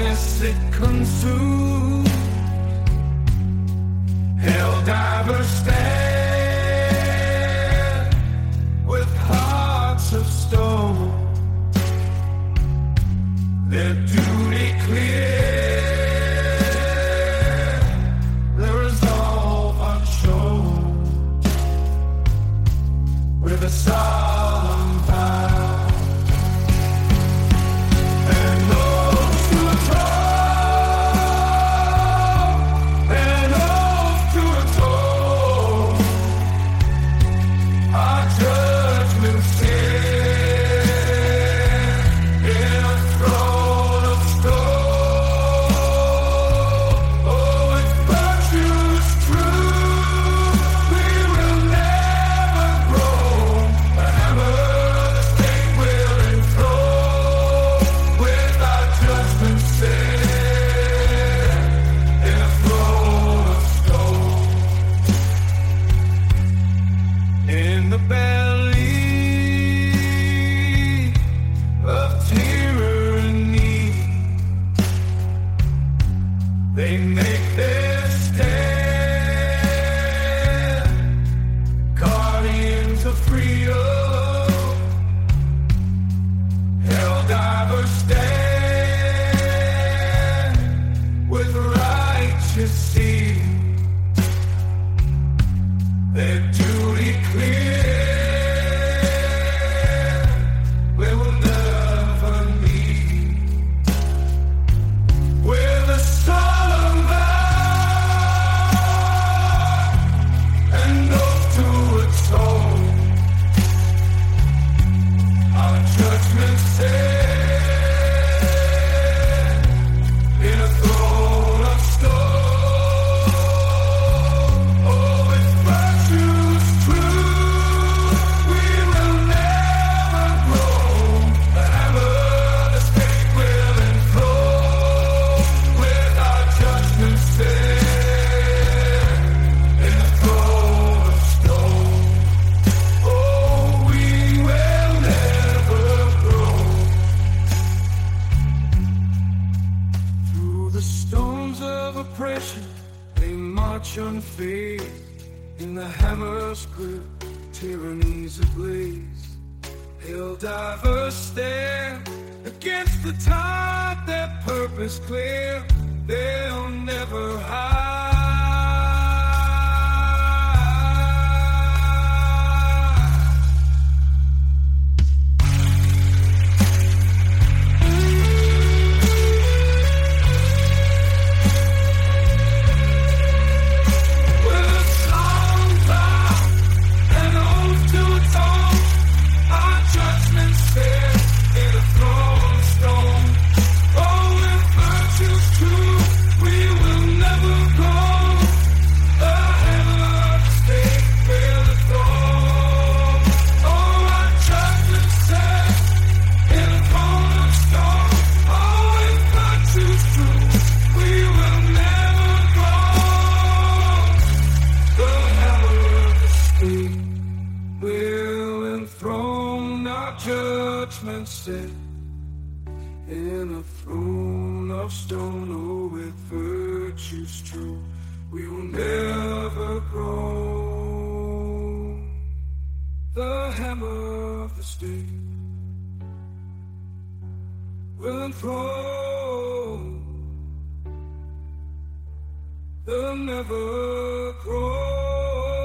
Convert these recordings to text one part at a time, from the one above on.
darkness it consumes. Hell divers stand with hearts of stone, their duty clear, their resolve unshown, with a solemn vow. In the belly of tyranny, they make their stand, guardians of freedom. Hell divers stand with righteous zeal, their duty clear. We will never meet with a solemn vow and oath to atone. Our judgment set in a throne of stone. They march unfazed in the hammer's grip, tyranny's ablaze. Hell divers stand against the tide, their purpose clear, they'll never hide. Judgment set in a throne of stone, oh, with virtues true, we will never grow. The hammer of the state will enthrone, they'll never grow.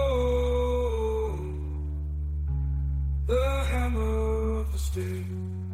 The hammer of the state